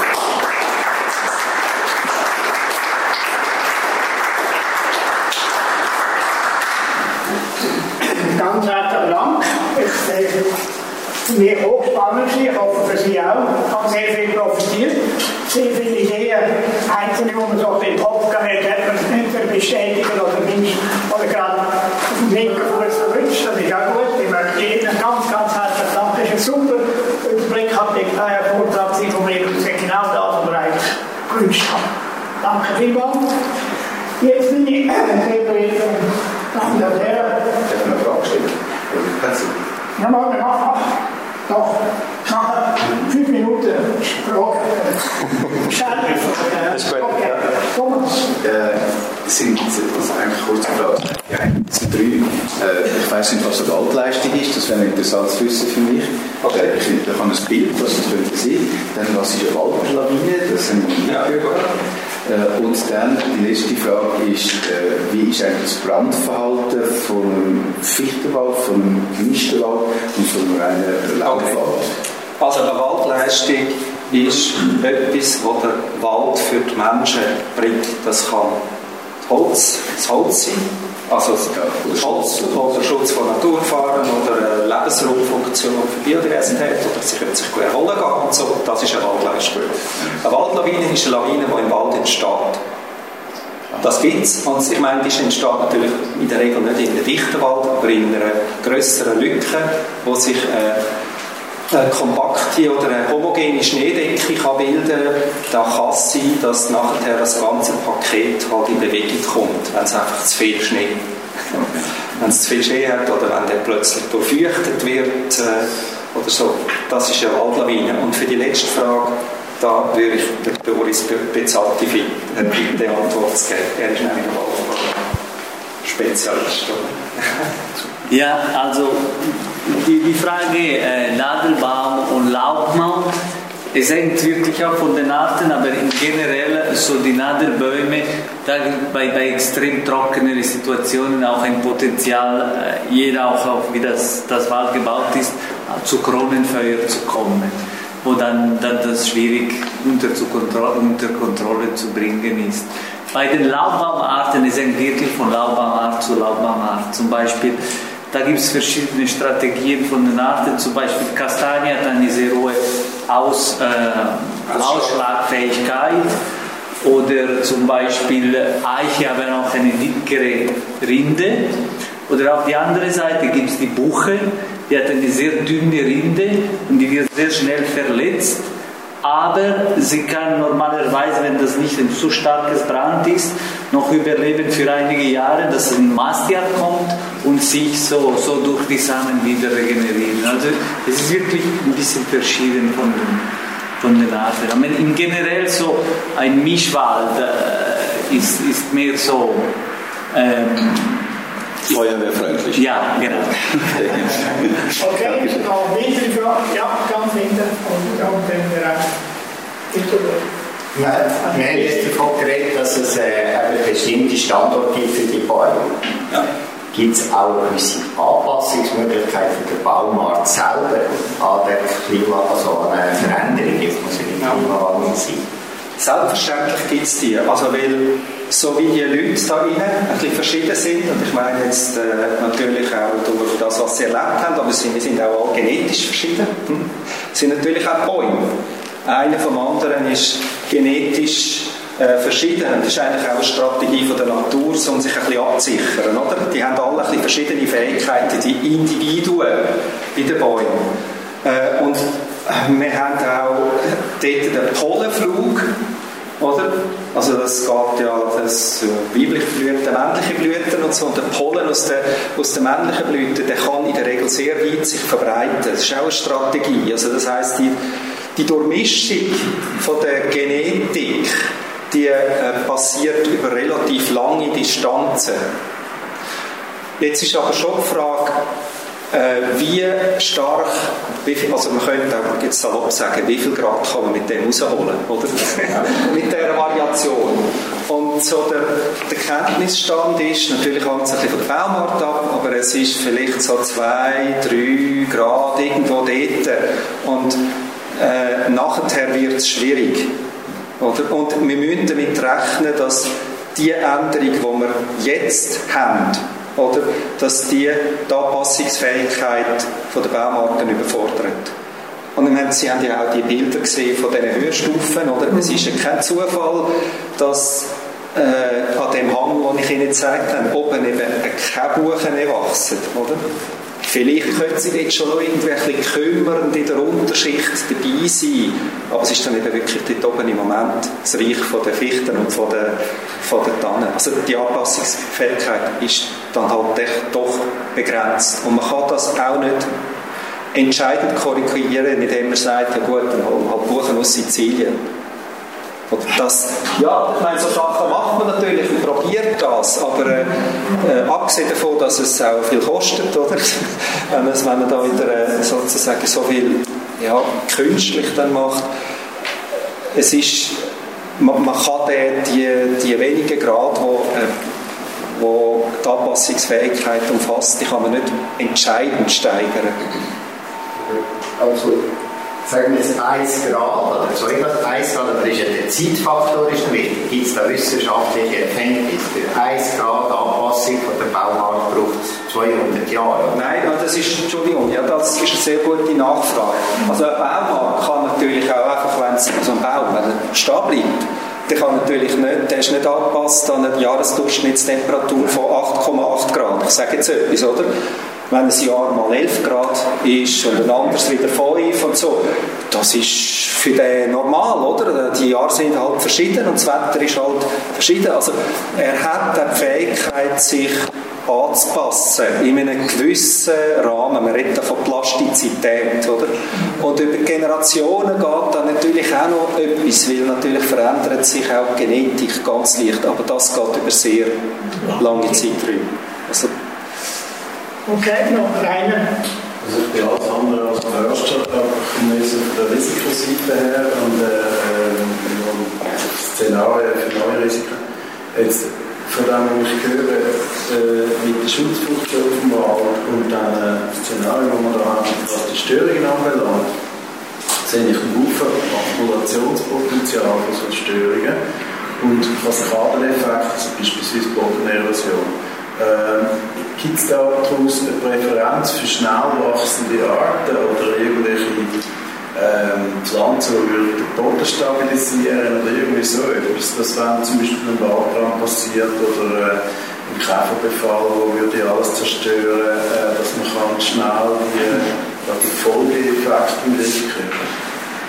Ganz herzlichen Dank. Ich, äh, für mich hochspannend, ich hoffe für Sie auch. Ich habe sehr viel profitiert. Sehr viele Ideen, einzelne, die man so auf den Kopf gehabt hat, man entweder bestätigen oder nicht, oder gerade auf dem linken Fuß verwünscht. Das ist auch gut. Ich möchte Ihnen ganz, ganz herzlich danken. Das ist ein super Überblick, hat ich einen Vortrag von mir, das ist genau das, was wir eigentlich gewünscht haben. Danke vielmals. Jetzt bin ich sehr bereit, Damen und Herren. Ich habe eine Frage gestellt. Ja, mal nach, doch, nach fünf Minuten Frage. Das ist gut, ja. Thomas. Äh, sind, also eigentlich kurz gefragt, ja, es sind drei. Äh, ich weiss nicht, was eine Waldleistung ist, das wäre interessant zu wissen für mich. Okay. Äh, ich, ich habe ein Bild, was das könnte sein. Dann, was ist eine Waldlawine? Das haben wir nicht gehört. Äh, und dann die letzte Frage ist, äh, wie ist eigentlich das Brandverhalten vom Fichtenwald, vom gemischten Wald und vom reinen Laubwald? Okay. Also eine Waldleistung ist etwas, was der Wald für die Menschen bringt. Das kann Holz, das Holz sein, also das Holz oder Schutz von Naturfahren oder eine Lebensraumfunktion für Biodiversität oder sie können sich gut erholen gehen und so. Das ist eine Waldleistung. Eine Waldlawine ist eine Lawine, die im Wald entsteht. das gibt es. Und ich meine, das entsteht natürlich in der Regel nicht in einem dichten Wald, aber in einer grösseren Lücke, wo sich äh, eine kompakte oder eine homogene Schneedecke kann bilden kann. Da kann es sein, dass nachher das ganze Paket halt in Bewegung kommt, wenn es einfach zu viel Schnee wenn es zu viel Schnee hat oder wenn der plötzlich durchfeuchtet wird äh, oder so. Das ist eine Waldlawine. Und für die letzte Frage, da würde ich der Doris Bezzatti bitten, die Antwort zu geben. Er ist nämlich ein Spezialist. Ja, also die, die Frage äh, Nadelbaum und Laubbaum, es hängt wirklich auch von den Arten, aber in generell so die Nadelbäume, da bei, bei extrem trockenen Situationen auch ein Potenzial, äh, jeder auch, auch wie das, das Wald gebaut ist, zu Kronenfeuer zu kommen, wo dann, dann das schwierig unter, zu Kontrolle, unter Kontrolle zu bringen ist. Bei den Laubbaumarten, es hängt wirklich von Laubbaumart zu Laubbaumart. Zum Beispiel, da gibt es verschiedene Strategien von den Arten, zum Beispiel Kastanie hat eine sehr hohe Aus, äh, Ausschlagfähigkeit oder zum Beispiel Eiche haben auch eine dickere Rinde. Oder auf die andere Seite gibt es die Buche, die hat eine sehr dünne Rinde und die wird sehr schnell verletzt. Aber sie kann normalerweise, wenn das nicht ein zu starkes Brand ist, noch überleben für einige Jahre, dass ein Mastjahr kommt und sich so, so durch die Samen wieder regenerieren. Also es ist wirklich ein bisschen verschieden von den, von den Arten. Aber im generell so ein Mischwald äh, ist, ist mehr so ähm, feuerwehrfreundlich. Ja, genau. Okay, noch weitere Fragen? Ja, ganz hinten. Und dann den Bereich. Wir haben jetzt davon geredet, dass es äh, bestimmte Standorte gibt für die Bäume. Ja. Gibt es auch eine gewisse Anpassungsmöglichkeit für den Baumart selber an der Klima, also an einer Veränderung? Jetzt muss ja nicht Klimawandel sein. Selbstverständlich gibt es die. Also weil so wie die Leute da rein ein bisschen verschieden sind, und ich meine jetzt äh, natürlich auch durch das, was sie erlebt haben, aber sie, wir sind auch alle genetisch verschieden, hm? sind natürlich auch Bäume. Einer vom anderen ist genetisch äh, verschieden. Das ist eigentlich auch eine Strategie von der Natur, um sich ein bisschen abzusichern. Oder? Die haben alle ein bisschen verschiedene Fähigkeiten, die Individuen in den Bäumen. Äh, und wir haben auch dort den Pollenflug, oder? Also das geht ja das weibliche Blüten, männliche Blüten und so. Und der Pollen aus der, aus der männlichen Blüte, der kann in der Regel sehr weit sich verbreiten. Das ist auch eine Strategie. Also das heisst, die, die Durchmischung von der Genetik, die äh, passiert über relativ lange Distanzen. Jetzt ist aber schon die Frage, Äh, wie stark, wie viel, also man könnte auch jetzt salopp sagen, wie viel Grad kann man mit dem rausholen, oder? Mit dieser Variation. Und so der, der Kenntnisstand ist, natürlich hängt es ein bisschen von der Baumart ab, aber es ist vielleicht so zwei, drei Grad irgendwo dort. Und äh, nachher wird es schwierig. Oder? Und wir müssen damit rechnen, dass die Änderung, die wir jetzt haben, oder, dass die, die Anpassungsfähigkeit von der Baumarten überfordert. Und dann haben, Sie haben ja auch die Bilder gesehen von diesen Höhenstufen. Oder? Es ist ja kein Zufall, dass äh, an dem Hang, den ich Ihnen gezeigt habe, oben eben keine Buchen wachsen. Oder? Vielleicht können Sie jetzt schon noch irgendwie ein bisschen kümmernd in der Unterschicht dabei sein, aber es ist dann eben wirklich dort oben im Moment das Reich von den Fichten und von den, von den Tannen. Also die Anpassungsfähigkeit ist dann halt echt doch begrenzt. Und man kann das auch nicht entscheidend korrigieren, indem man sagt, ja gut, dann halt Buchen aus Sizilien. Oder das, ja, ich meine, so Sachen macht man natürlich und probiert das, aber äh, äh, abgesehen davon, dass es auch viel kostet, oder? wenn, man, wenn man da wieder äh, sozusagen so viel ja, künstlich dann macht, es ist, man, man kann die, die, die wenigen Grad, wo, äh, wo die Anpassungsfähigkeit umfasst, die kann man nicht entscheidend steigern. Also sagen wir jetzt eins Grad oder so etwas, eins Grad, aber ist ja der Zeitfaktor ist wichtig. Gibt es da wissenschaftliche Erkenntnisse? Für eins Grad Anpassung von der Baumart braucht es zweihundert Jahre? Nein, das ist, Entschuldigung, ja, das ist eine sehr gute Nachfrage. Also ein Baumart kann natürlich auch einfach, wenn es so ein Baum wenn er stehen bleibt, der kann natürlich nicht, der ist nicht angepasst an eine Jahresdurchschnittstemperatur von acht Komma acht Grad. Ich sage jetzt etwas, oder? Wenn ein Jahr mal elf Grad ist und ein anderes wieder fünf und so, das ist für den normal, oder? Die Jahre sind halt verschieden und das Wetter ist halt verschieden. Also er hat die Fähigkeit, sich anzupassen in einem gewissen Rahmen. Man redet von Plastizität, oder? Und über Generationen geht dann natürlich auch noch etwas, weil natürlich verändert sich auch die Genetik ganz leicht, aber das geht über sehr lange Zeiträume. Also, okay, noch einer. Also ich bin alles andere als Förster, aber ich muss von der Risikoseite her und äh, Szenarien für neue Risiken. Jetzt, von dem, was ich höre, äh, mit der Schutzfunktion vom Wald und dann äh, Szenarien, die wir da haben, was die Störungen anbelangt, sehe ich einen Haufen Akkumulationspotenzial von solchen Störungen und Kaskadeneffekte, also beispielsweise Bodenerosion. Ähm, Gibt es daraus eine Präferenz für schnell wachsende Arten oder irgendwelche ähm, Pflanzen, die den Boden stabilisieren oder irgendwie so etwas? Das wenn zum Beispiel ein Waldbrand passiert oder äh, ein Käferbefall, wo würde alles zerstören, äh, dass man kann schnell die, äh, die Folgeeffekte im Griff kriegen.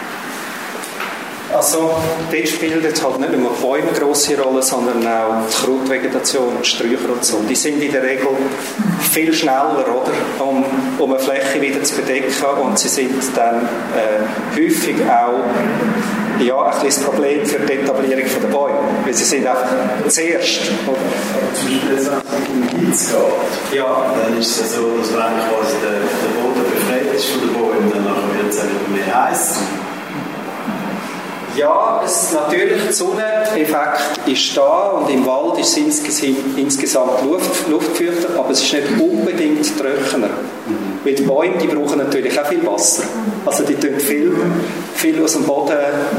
Also, dort spielt jetzt halt nicht nur Bäume eine grosse Rolle, sondern auch die Krautvegetation und die Sträucher und so. Die sind in der Regel viel schneller, oder, um, um eine Fläche wieder zu bedecken und sie sind dann äh, häufig auch ja, ein bisschen das Problem für die Etablierung der Bäume, weil sie sind einfach zuerst. Aber zum Beispiel, wenn es um Hitze geht, ja, dann ist es ja so, dass wenn quasi der, der Boden befreit ist von den Bäumen, dann wird es auch mehr heiß. Ja, es, natürlich, der Sonneneffekt ist da und im Wald ist es insgesamt, insgesamt Luft, luftfeuchter, aber es ist nicht unbedingt trockener. Mhm. Weil die Bäume, die brauchen natürlich auch viel Wasser. Also die tun viel, viel aus dem Boden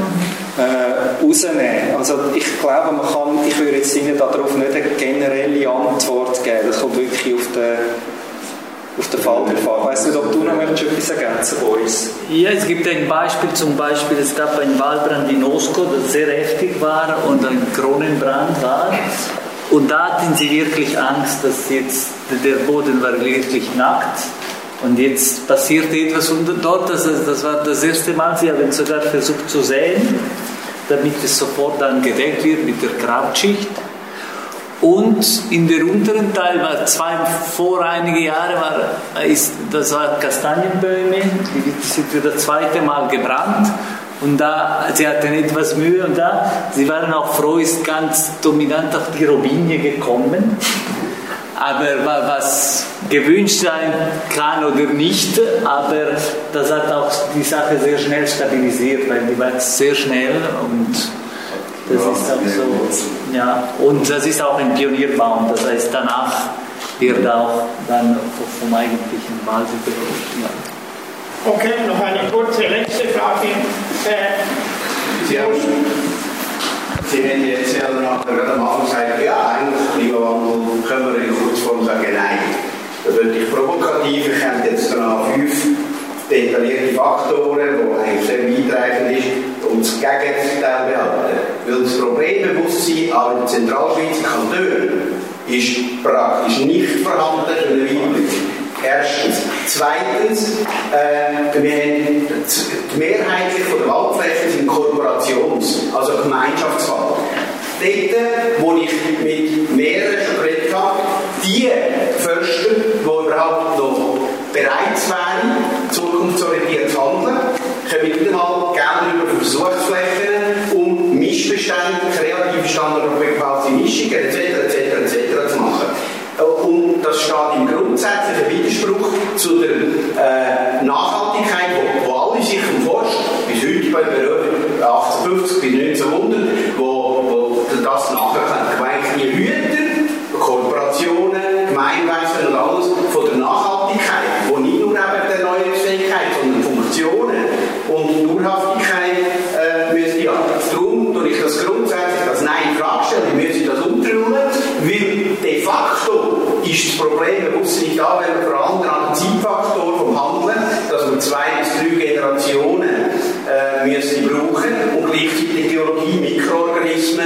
äh, rausnehmen. Also ich glaube, man kann, ich würde jetzt Ihnen darauf nicht eine generelle Antwort geben. Das kommt wirklich auf den auf den Fall der Fall. Ich weiss nicht, ob du noch etwas ergänzen Boris? Ja, es gibt ein Beispiel, zum Beispiel, es gab einen Waldbrand in Osko, das sehr heftig war und ein Kronenbrand war. Und da hatten sie wirklich Angst, dass jetzt der Boden war wirklich nackt und jetzt passiert etwas und dort, das, das war das erste Mal, sie haben sogar versucht zu säen, damit es sofort dann gedeckt wird mit der Krautschicht. Und in der unteren Teil war zwei, vor einige Jahre war, ist, das war Kastanienbäume, die sind für das zweite Mal gebrannt und da, sie hatten etwas Mühe und da, sie waren auch froh, ist ganz dominant auf die Robinie gekommen, aber was gewünscht sein kann oder nicht, aber das hat auch die Sache sehr schnell stabilisiert, weil die war sehr schnell und das ist auch so, ja, und das ist auch ein Pionierbaum, das heißt, danach wird auch dann vom eigentlichen Wald überholt. Ja. Okay, noch eine kurze letzte Frage. Äh, Sie haben, Sie haben jetzt ja gerade am Anfang gesagt, ja, eigentlich Klimawandel können wir in Kurzform sagen, nein. Da würde ich provokativ, ich habe jetzt danach fünf detaillierte Faktoren, die eigentlich sehr weitreichend ist, um das Gegenteil behalten. Weil das Problembewusstsein an den zentralschweizer Kantonen ist praktisch nicht vorhanden für den Einblick. Erstens. Zweitens, äh, wir haben die Mehrheit der Waldflächen sind Korporations-, also Gemeinschaftswald. Dort, wo ich mit mehreren schon geredet habe, die Förster, die überhaupt noch bereit wären, zukunftsorientiert zu handeln, können wieder mal Gelder über Versuchsflächen, um Mischbestände, kreative standardabgebaute Mischungen et cetera et cetera et cetera zu machen. Und das steht im grundsätzlichen Widerspruch zu der äh, Nachhaltigkeit, wo, wo alle sich vom Forst bis heute bei achtzehnhundertfünfzig bis neunzehnhundert, wo, wo das nachher die Hüter, Kooperationen, Gemeinwesen und alles von der Nachhaltigkeit, wo nicht nur eben der Neuerungsfähigkeit, sondern Funktionen und Dauerhaftigkeit äh, müssen ja. Darum tue ich das grundsätzlich das Nein in Frage stellen, wir müssen das umdrüllen, weil de facto ist das Problem bewusst nicht da, wenn wir vor allem an den Zeitfaktor vom Handeln, dass wir zwei bis drei Generationen äh, müssen brauchen und gleichzeitig Geologie, Mikroorganismen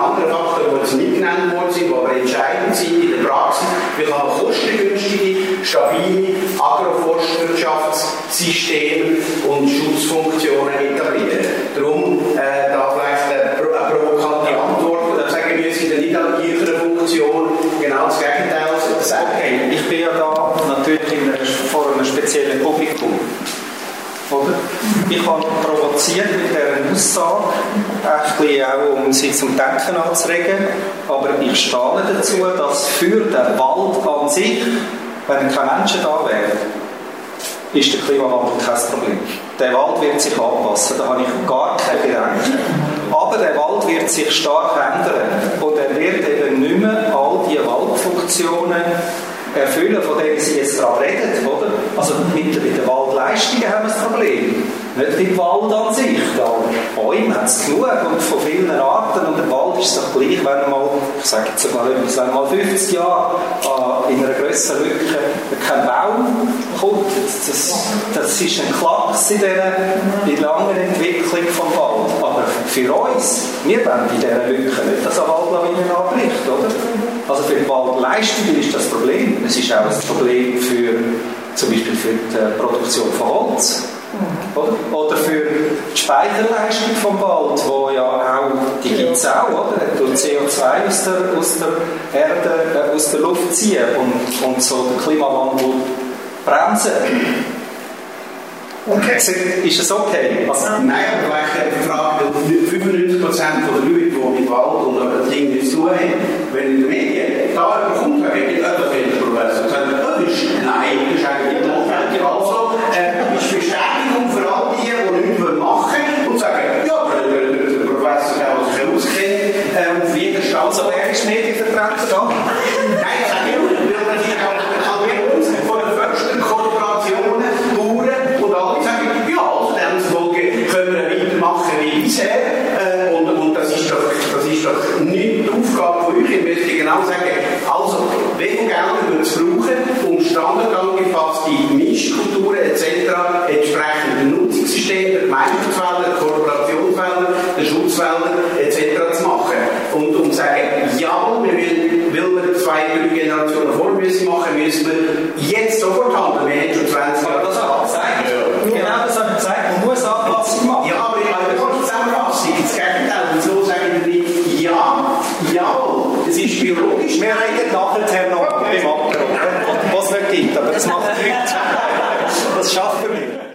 anderen Faktoren, die jetzt nicht genannt worden sind, die aber entscheidend sind in der Praxis. Wir können kostengünstige, stabile Agroforstwirtschaftssysteme und Schutzfunktionen etablieren. Darum äh, da vielleicht eine, eine provokante Antwort, oder sagen wir, sind nicht an ihrer Funktion genau das Gegenteil sagen. Okay, ich bin ja da natürlich in einer, vor einem speziellen Publikum. Oder? Ich habe provoziert mit dieser Aussage, ein auch um sie zum Denken anzuregen, aber ich stehe dazu, dass für den Wald an sich, wenn keine Menschen da wären, ist der Klimawandel kein Problem. Der Wald wird sich anpassen, da habe ich gar keine Bedenken. Aber der Wald wird sich stark ändern und er wird eben nicht mehr all die Waldfunktionen erfüllen, von denen Sie jetzt gerade reden, oder? Also mit, mit den Waldleistungen haben wir das Problem. Nicht mit dem Wald an sich. Da Bäume hat es genug und von vielen Arten. Und der Wald ist doch gleich, wenn er mal, ich sage jetzt mal etwas, wenn mal fünfzig Jahre äh, in einer grösseren Lücke kein Baum kommt, das, das ist ein Klacks in der langen Entwicklung vom Wald. Aber für uns, wir wollen in dieser Lücke nicht, dass eine Waldlawine anbricht, oder? Also für die Waldleistungen ist das Problem. Es ist auch ein Problem für, zum Beispiel für die Produktion von Holz. Oder? Oder für die Speicherleistung vom Wald, wo ja auch, die gibt es auch, oder? Er tut C O zwei aus der, aus der Erde, äh, aus der Luft ziehen und, und so den Klimawandel bremsen. Okay. Ist es okay? Also, nein, aber vielleicht die Frage, fünfundneunzig Prozent der Leute, die mit Wald und das Ding nicht zu tun haben, wenn in den Medien da kommt, dann geht es öfter in der Professor und sagt, das ist, nein, das ist eigentlich nicht notwendig. Also, äh, ist Bestätigung für all die, die nichts machen wollen und sagen, ja, der, der, der Professor, der sich auskennt, äh, auf jeden Stand. Also, wer ist Medienvertreter da? Nein, das sage ich nicht, weil man sich auch bei uns von den Försterkorporationen, Bauern und alle sagen, ja, also demzufolge können wir weitermachen wie bisher. Äh, und, und das ist doch, das ist doch nicht die Aufgabe von euch. Ich möchte genau sagen, also, wie viel Geld wir es brauchen, um standardangepasste Mischkulturen et cetera entsprechend den Nutzungssystem, der Gemeinschaftsfelder, der Kooperationsfelder, der Schutzfelder et cetera zu machen. Und um zu sagen, ja, wir will, will wir zwei, drei Generationen vor müssen machen, müssen wir jetzt sofort handeln. Wir haben schon zwanzig Jahre das auch gezeigt. Ja. Genau, das habe ich gezeigt. Man muss Anpassung machen. Ja, aber ich habe eine kurze Zusammenfassung. Das Gegenteil. Und so sagen wir nicht, ja, jawohl, es ist biologisch. Wir reden nachher noch beim Abgrund, was es nicht gibt, aber das macht nichts. Das schaffen wir nicht.